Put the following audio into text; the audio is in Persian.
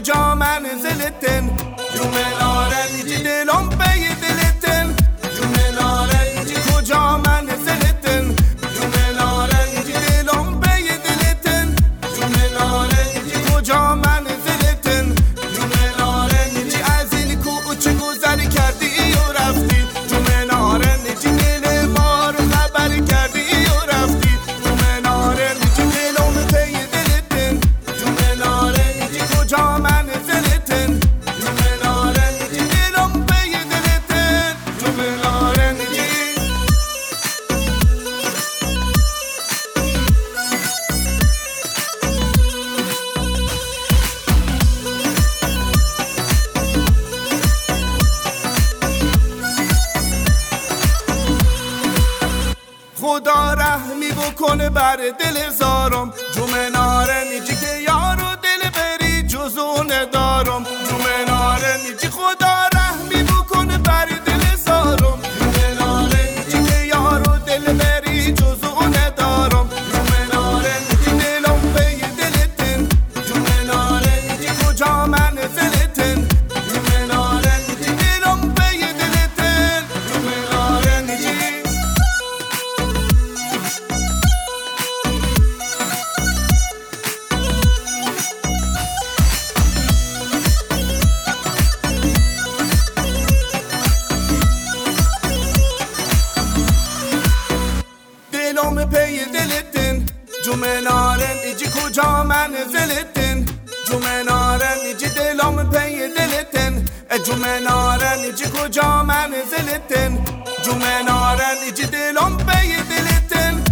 کجا منزلتن جون نارنجی دلم پی دلتن جون نارنجی کجا منزلتن جون نارنجی دلم پی دلتن جون نارنجی کجا منزلتن جون نارنجی از این کوچه گذر کردی و رفتی جون نارنجی دل ما رو خبر کردی و رفتی جون نارنجی دلم پی دلتن جون نارنجی کجا منزلتن جون نارنجی دلم پی دلتن جون نارنجی خدا رحمی بکنه بر دل زارم جون نارنجی که یارو دل بری جزونه دارم جون نارنجی خدا رحمی بکنه بر دل زارم جون نارنجی که یارو دل بری جزونه دارم جون نارنجی دلم پی دلتن جون نارنجی کجا منزلتن جون نارنجی دلم پی دلتن جون نارنجی دلم پی دلتن جون نارنجی کجا منزلتن جون نارنجی دلم پی دلتن جون نارنجی کجا منزلتن جون نارنجی دلم پی دلتن